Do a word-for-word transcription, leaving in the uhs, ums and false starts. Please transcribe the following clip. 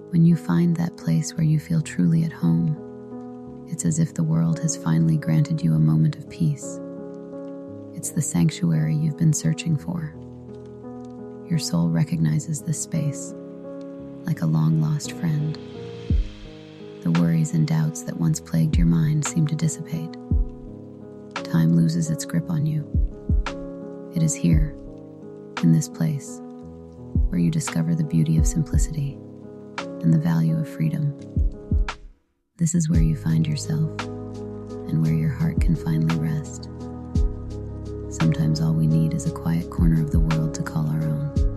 When you find that place where you feel truly at home, it's as if the world has finally granted you a moment of peace. It's the sanctuary you've been searching for. Your soul recognizes this space, like a long-lost friend. The worries and doubts that once plagued your mind seem to dissipate. Time loses its grip on you. It is here, in this place, where you discover the beauty of simplicity and the value of freedom. This is where you find yourself and where your heart can finally rest. Sometimes all we need is a quiet corner of the world to call our own.